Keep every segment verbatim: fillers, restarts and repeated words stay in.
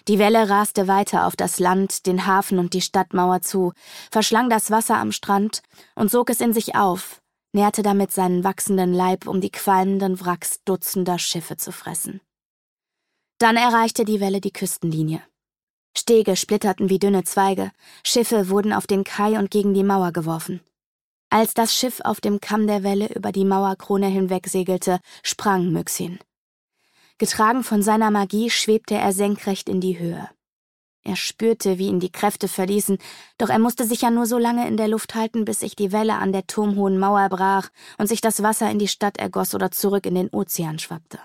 Die Welle raste weiter auf das Land, den Hafen und die Stadtmauer zu, verschlang das Wasser am Strand und sog es in sich auf, nährte damit seinen wachsenden Leib, um die qualmenden Wracks dutzender Schiffe zu fressen. Dann erreichte die Welle die Küstenlinie. Stege splitterten wie dünne Zweige, Schiffe wurden auf den Kai und gegen die Mauer geworfen. Als das Schiff auf dem Kamm der Welle über die Mauerkrone hinwegsegelte, sprang Myxin. Getragen von seiner Magie schwebte er senkrecht in die Höhe. Er spürte, wie ihn die Kräfte verließen, doch er musste sich ja nur so lange in der Luft halten, bis sich die Welle an der turmhohen Mauer brach und sich das Wasser in die Stadt ergoss oder zurück in den Ozean schwappte.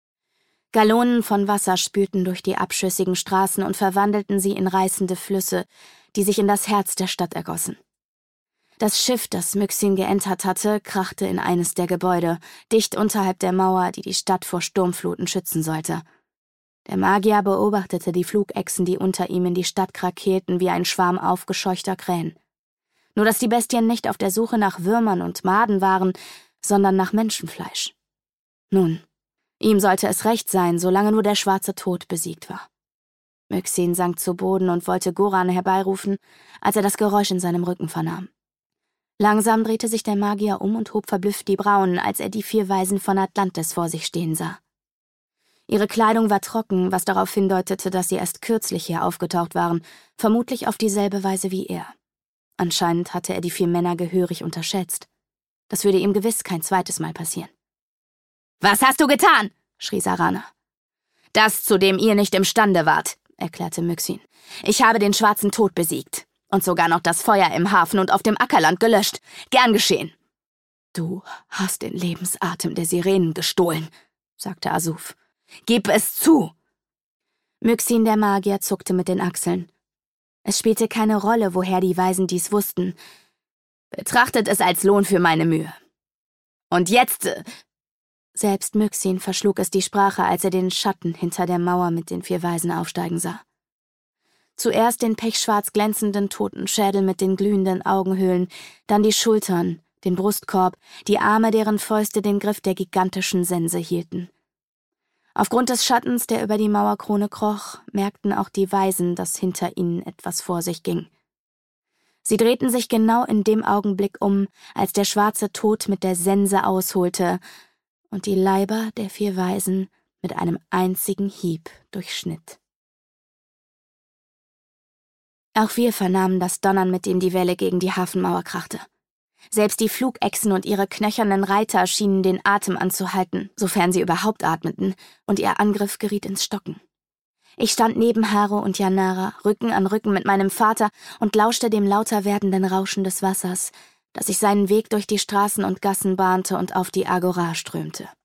Gallonen von Wasser spülten durch die abschüssigen Straßen und verwandelten sie in reißende Flüsse, die sich in das Herz der Stadt ergossen. Das Schiff, das Myxin geentert hatte, krachte in eines der Gebäude, dicht unterhalb der Mauer, die die Stadt vor Sturmfluten schützen sollte. Der Magier beobachtete die Flugechsen, die unter ihm in die Stadt krakelten wie ein Schwarm aufgescheuchter Krähen. Nur dass die Bestien nicht auf der Suche nach Würmern und Maden waren, sondern nach Menschenfleisch. Nun, ihm sollte es recht sein, solange nur der schwarze Tod besiegt war. Myxin sank zu Boden und wollte Goran herbeirufen, als er das Geräusch in seinem Rücken vernahm. Langsam drehte sich der Magier um und hob verblüfft die Brauen, als er die vier Weisen von Atlantis vor sich stehen sah. Ihre Kleidung war trocken, was darauf hindeutete, dass sie erst kürzlich hier aufgetaucht waren, vermutlich auf dieselbe Weise wie er. Anscheinend hatte er die vier Männer gehörig unterschätzt. Das würde ihm gewiss kein zweites Mal passieren. »Was hast du getan?« schrie Sarana. »Das, zu dem ihr nicht imstande wart«, erklärte Myxin. »Ich habe den schwarzen Tod besiegt und sogar noch das Feuer im Hafen und auf dem Ackerland gelöscht. Gern geschehen.« »Du hast den Lebensatem der Sirenen gestohlen«, sagte Asuf. »Gib es zu!« Myxin der Magier zuckte mit den Achseln. Es spielte keine Rolle, woher die Weisen dies wussten. »Betrachtet es als Lohn für meine Mühe. Und jetzt...« äh, Selbst Myxin verschlug es die Sprache, als er den Schatten hinter der Mauer mit den vier Weisen aufsteigen sah. Zuerst den pechschwarz glänzenden Totenschädel mit den glühenden Augenhöhlen, dann die Schultern, den Brustkorb, die Arme, deren Fäuste den Griff der gigantischen Sense hielten. Aufgrund des Schattens, der über die Mauerkrone kroch, merkten auch die Weisen, dass hinter ihnen etwas vor sich ging. Sie drehten sich genau in dem Augenblick um, als der schwarze Tod mit der Sense ausholte und die Leiber der vier Weisen mit einem einzigen Hieb durchschnitt. Auch wir vernahmen das Donnern, mit dem die Welle gegen die Hafenmauer krachte. Selbst die Flugechsen und ihre knöchernen Reiter schienen den Atem anzuhalten, sofern sie überhaupt atmeten, und ihr Angriff geriet ins Stocken. Ich stand neben Haro und Janara, Rücken an Rücken mit meinem Vater und lauschte dem lauter werdenden Rauschen des Wassers, das sich seinen Weg durch die Straßen und Gassen bahnte und auf die Agora strömte.